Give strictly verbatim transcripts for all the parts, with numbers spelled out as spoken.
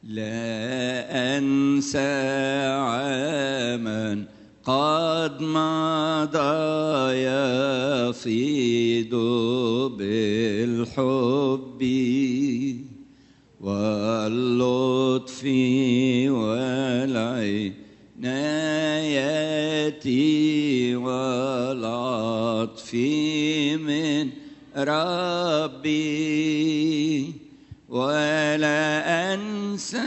لا أنسى عاما قد مضى يفيض بالحب واللطف والعناية والعطف من ربي، ولا أنسى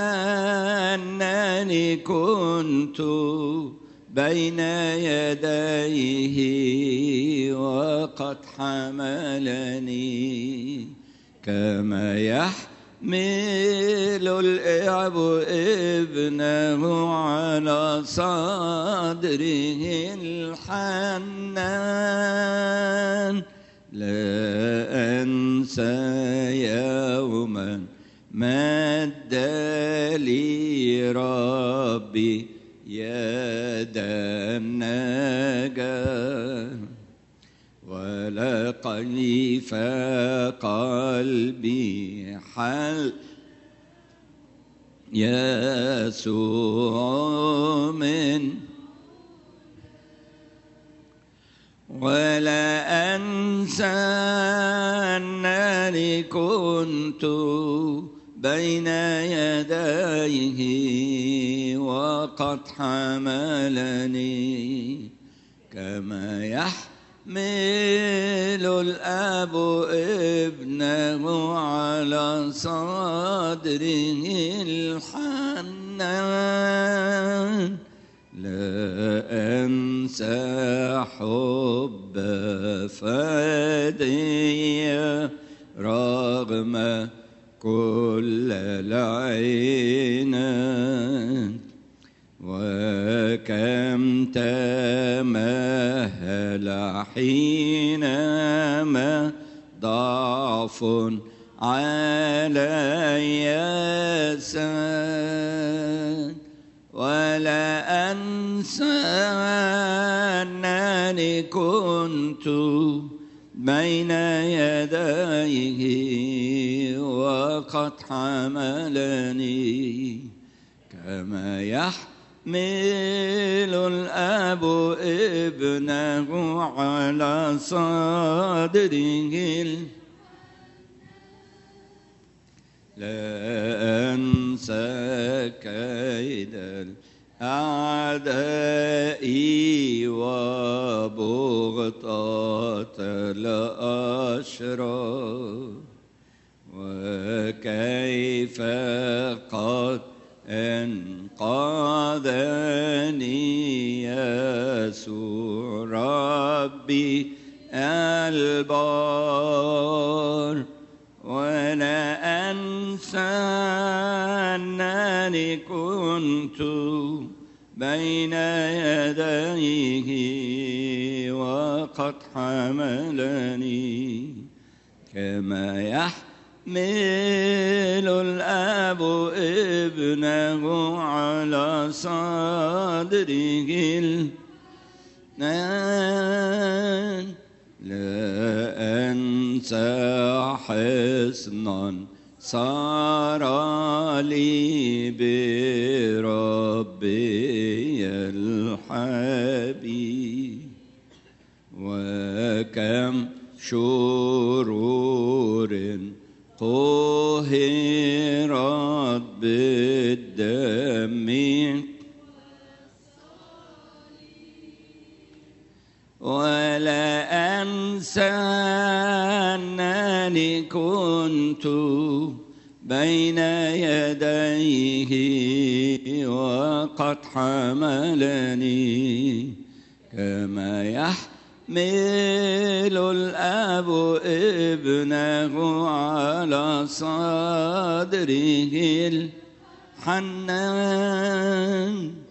أنني كنت بين يديه وقد حملني كما يحمل الأب ابنه على صدره الحنان. لا أنسى يوما مد لي ربي يدا النجاة، ولا كيف قلبي حل يسوع من، ولا أنسى أنني كنت بين يديه وقد حملني كما يحمل الأب ابنه على صدره الحنان. لا أنسى حب فدية رغم كل العناد، وكم تمهل حينما ضعف علي ساد، ولا أنسى أنني كنت بين يديه وقد حملني كما يحمل الأب ابنه على صدره. لا أنسى كيد الأعداء وبغضة الأشرار، وكيف قد أنقذني يسوع ربي البار، ولا أنسى أنني كنت بين يديه وقد حملني كما يحمل الأب ابنه على صدره الحنان. لا أنسى حصنا صار لي بربي الحبيب، وكم شرور طهرت بالدم، ولا أنسى أنني كنت بين يديه وقد حملني كما يحمل الأب ابنه على صدره الحنان.